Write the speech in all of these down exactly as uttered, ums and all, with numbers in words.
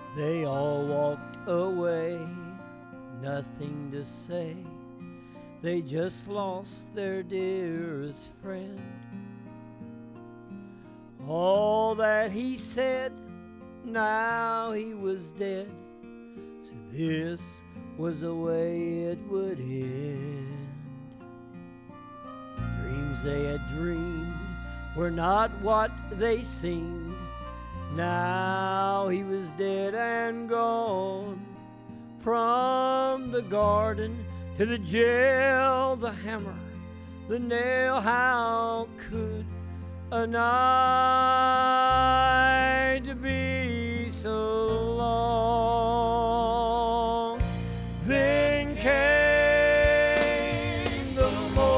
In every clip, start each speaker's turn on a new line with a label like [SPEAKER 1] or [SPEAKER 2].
[SPEAKER 1] They all walked away, nothing to say. They just lost their dearest friend. All that he said, now he was dead. So this was the way it would end. Dreams they had dreamed were not what they seemed. Now he was dead and gone. From the garden to the jail, the hammer, the nail, how could a night be so long? Then came the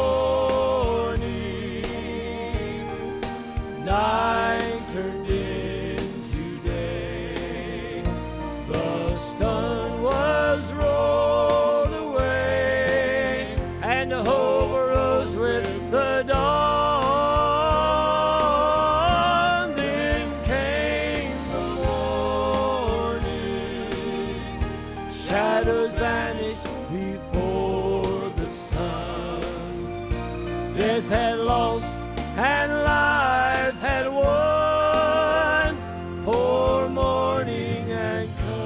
[SPEAKER 1] morning, night turned into day. The stone was rolled away, and the hope arose with the dawn. Then came the morning, shadows vanished before the sun. Death had lost and life had won, for morning had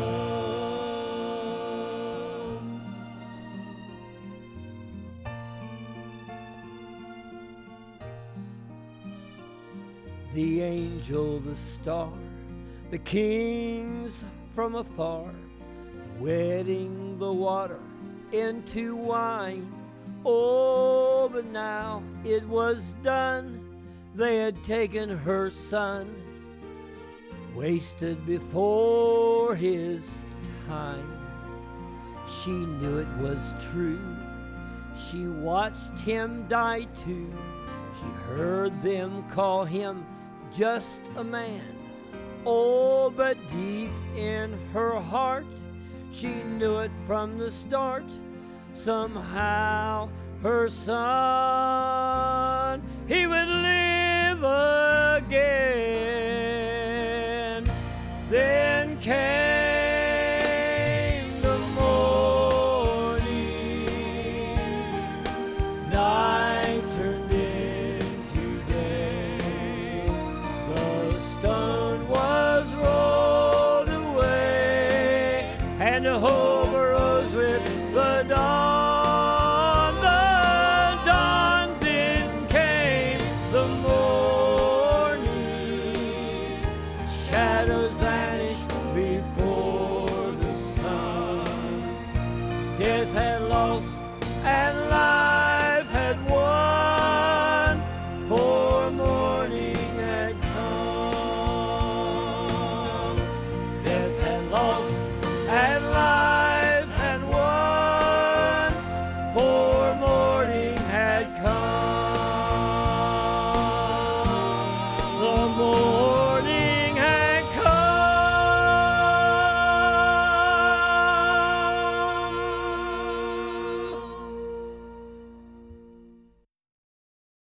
[SPEAKER 1] come. The angel, the star, the kings from afar, wetting the water into wine. Oh, but now it was done. They had taken her son, wasted before his time. She knew it was true. She watched him die too. She heard them call him just a man. Oh, but deep in her heart, she knew it from the start. Somehow her son, he would live again. Then came the morning, night turned into day. The stone was rolled away, and the hope arose with the dawn. The dawn, then came the morning, shadows vanished before